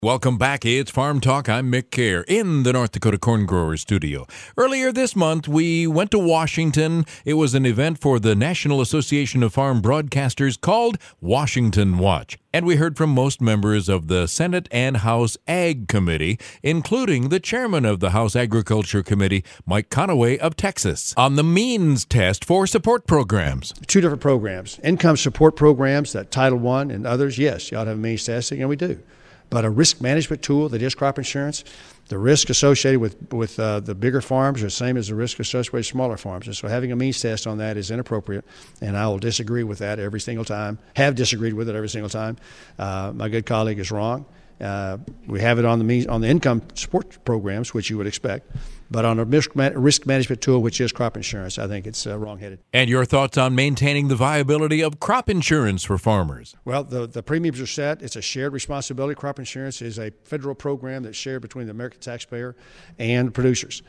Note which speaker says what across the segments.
Speaker 1: Welcome back. It's Farm Talk. I'm Mick Kerr in the North Dakota Corn Growers Studio. Earlier this month, we went to Washington. It was an event for the National Association of Farm Broadcasters called Washington Watch. And we heard from most members of the Senate and House Ag Committee, including the chairman of the House Agriculture Committee, Mike Conaway of Texas, on the means test for support programs.
Speaker 2: Two different programs. Income support programs, that Title I and others, yes, you ought to have means testing, and we do. But a risk management tool that is crop insurance, the risk associated with the bigger farms are the same as the risk associated with smaller farms. And so having a means test on that is inappropriate, and I will disagree with that every single time, have disagreed with it every single time. My good colleague is wrong. We have it on the income support programs, which you would expect, but on a risk management tool, which is crop insurance, I think it's wrong-headed.
Speaker 1: And your thoughts on maintaining the viability of crop insurance for farmers?
Speaker 2: Well, the premiums are set. It's a shared responsibility. Crop insurance is a federal program that's shared between the American taxpayer and producers.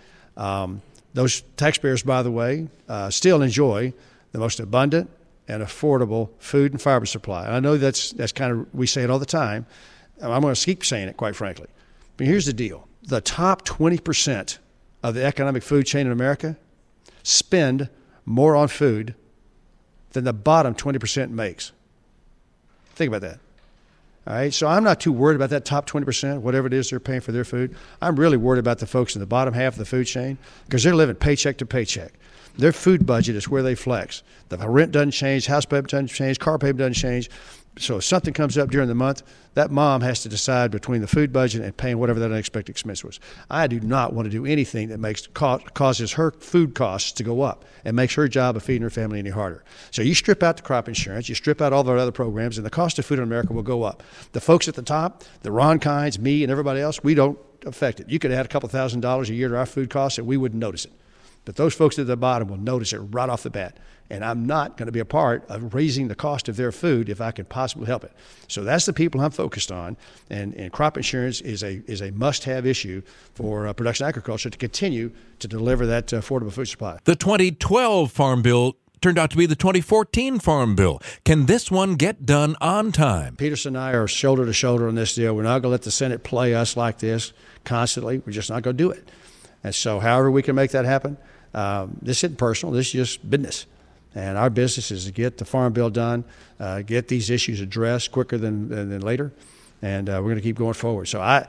Speaker 2: Those taxpayers, by the way, still enjoy the most abundant and affordable food and fiber supply. And I know that's kind of, we say it all the time. I'm going to keep saying it, quite frankly. But here's the deal. The top 20% of the economic food chain in America spend more on food than the bottom 20% makes. Think about that. All right, so I'm not too worried about that top 20%, whatever it is they're paying for their food. I'm really worried about the folks in the bottom half of the food chain because they're living paycheck to paycheck. Their food budget is where they flex. The rent doesn't change, house payment doesn't change, car payment doesn't change. So if something comes up during the month, that mom has to decide between the food budget and paying whatever that unexpected expense was. I do not want to do anything that causes her food costs to go up and makes her job of feeding her family any harder. So you strip out the crop insurance, you strip out all the other programs, and the cost of food in America will go up. The folks at the top, the Ron Kynes, me, and everybody else, we don't affect it. You could add a couple $1,000s a year to our food costs and we wouldn't notice it. But those folks at the bottom will notice it right off the bat. And I'm not going to be a part of raising the cost of their food if I can possibly help it. So that's the people I'm focused on. And crop insurance is a must-have issue for production agriculture to continue to deliver that affordable food supply.
Speaker 1: The 2012 Farm Bill turned out to be the 2014 Farm Bill. Can this one get done on time?
Speaker 2: Peterson and I are shoulder to shoulder on this deal. We're not going to let the Senate play us like this constantly. We're just not going to do it. And so however we can make that happen, this isn't personal. This is just business. And our business is to get the Farm Bill done, get these issues addressed quicker than later, and we're going to keep going forward. So I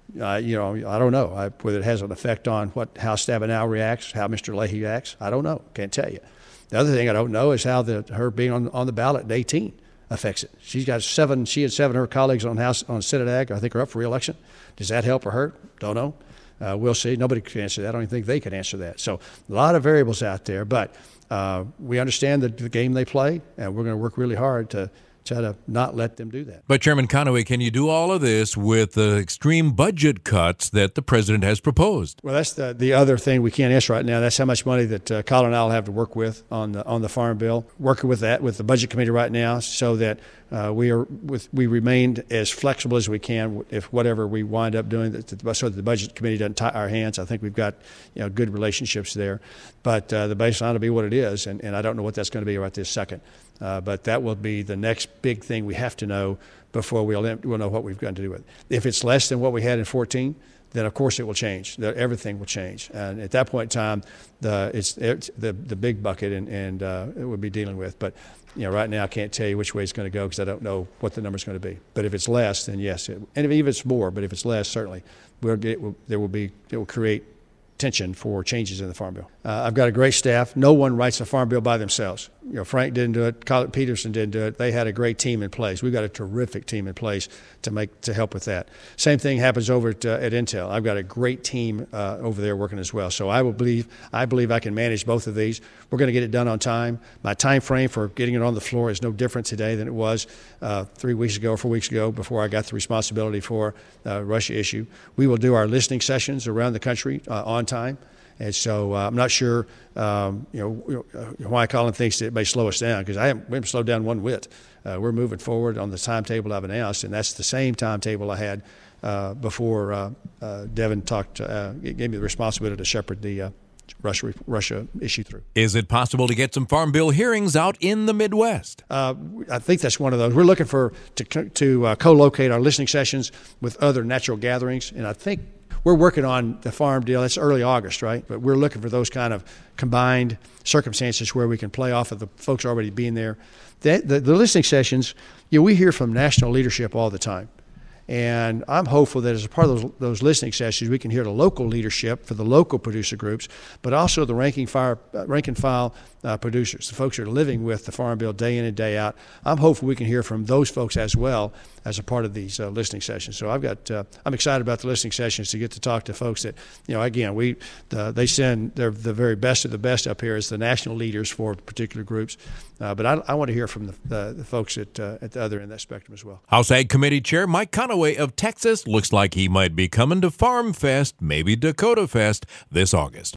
Speaker 2: don't know whether it has an effect on how Stabenow reacts, how Mr. Leahy acts. I don't know. Can't tell you. The other thing I don't know is how her being on the ballot at 18 affects it. She's got seven. She and seven of her colleagues on Senate Ag, I think, are up for re-election. Does that help or hurt? Don't know. We'll see. Nobody can answer that. I don't even think they can answer that. So a lot of variables out there, but we understand the game they play, and we're going to work really hard to try to not let them do that.
Speaker 1: But Chairman Conaway, can you do all of this with the extreme budget cuts that the president has proposed?
Speaker 2: Well, that's the other thing we can't answer right now. That's how much money that Colin and I will have to work with on the Farm Bill. Working with that with the Budget Committee right now, so that we remained as flexible as we can if whatever we wind up doing, so that the Budget Committee doesn't tie our hands. I think we've got good relationships there, but the baseline will be what it is, and I don't know what that's going to be right this second. But that will be the next big thing we have to know before we'll know what we've got to do with it. If it's less than what we had in 2014, then of course it will change. Everything will change, and at that point in time, it's the big bucket, and it would be dealing with. But right now I can't tell you which way it's going to go because I don't know what the number's going to be. But if it's less, then yes, and even if it's more. But if it's less, certainly it will create tension for changes in the Farm Bill. I've got a great staff. No one writes a Farm Bill by themselves. Frank didn't do it. Colin Peterson didn't do it. They had a great team in place. We've got a terrific team in place to help with that. Same thing happens over at Intel. I've got a great team over there working as well. So I believe I can manage both of these. We're going to get it done on time. My time frame for getting it on the floor is no different today than it was 3 weeks ago or 4 weeks ago before I got the responsibility for Russia issue. We will do our listening sessions around the country on time. And so I'm not sure, why Colin thinks that it may slow us down, because we haven't slowed down one whit. We're moving forward on the timetable I've announced, and that's the same timetable I had before Devin gave me the responsibility to shepherd the Russia issue through.
Speaker 1: Is it possible to get some Farm Bill hearings out in the Midwest?
Speaker 2: I think that's one of those. We're looking to co-locate our listening sessions with other natural gatherings, and I think we're working on the farm deal. It's early August, right? But we're looking for those kind of combined circumstances where we can play off of the folks already being there. The listening sessions, we hear from national leadership all the time. And I'm hopeful that as a part of those listening sessions, we can hear the local leadership for the local producer groups, but also the rank and file producers, the folks that are living with the Farm Bill day in and day out. I'm hopeful we can hear from those folks as well as a part of these listening sessions. So I'm excited about the listening sessions to get to talk to folks that, again, they send the very best of the best up here as the national leaders for particular groups. But I want to hear from the folks at the other end of that spectrum as well.
Speaker 1: House Ag Committee Chair Mike Conaway of Texas looks like he might be coming to Farm Fest, maybe Dakota Fest, this August.